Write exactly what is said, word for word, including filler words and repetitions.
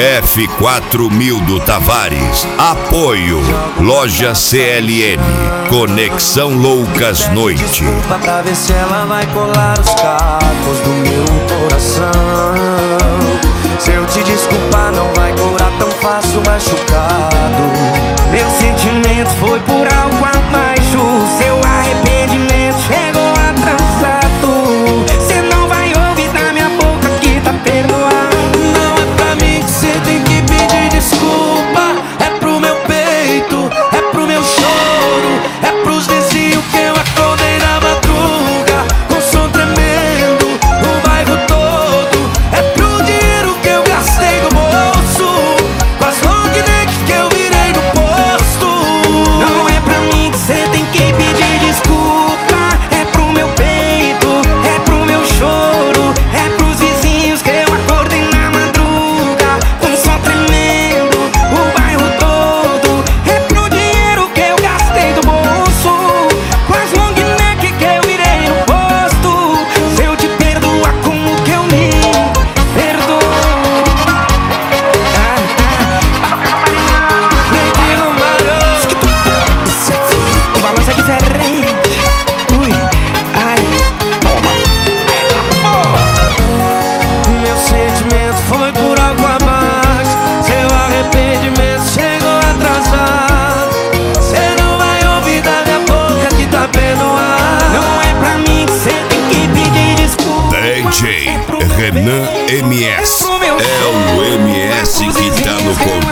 F quatro Mildo Tavares. Apoio Loja C L N. Conexão Loucas Noite. Pra ver se ela vai colar os cacos do meu coração. Se eu te desculpar, não vai curar tão fácil machucado. Meu sentimento foi por algo abaixo. Seu arrependimento chegou atrasado. Cê não vai ouvir da minha boca que tá perdoado. Não é pra mim que cê tem que pedir desculpa. É pro meu peito, é pro meu choro, é pros vizinhos que eu acordei na madruga com som tremendo, o bairro todo. É pro dinheiro que eu gastei no bolso, com as long neck que eu virei no posto. Não é pra mim que cê tem que pedir desculpa. É pro meu peito, é pro meu choro, é pros vizinhos que eu acordei na madruga com som tremendo, o bairro todo. É pro dinheiro que eu gastei do bolso, com as long neck que eu virei no posto. Se eu te perdoar, como que eu me perdoo? Ah, ah. Lady Romano, o balanço é diferente. Ui, ai, toma. Meu sentimento foi por algo abaixo. Seu arrependimento chegou atrasado. Cê não vai ouvir da minha boca que tá perdoado. Não é pra mim que cê tem que pedir desculpa. D J Renan M S. É o M S que tá no controle.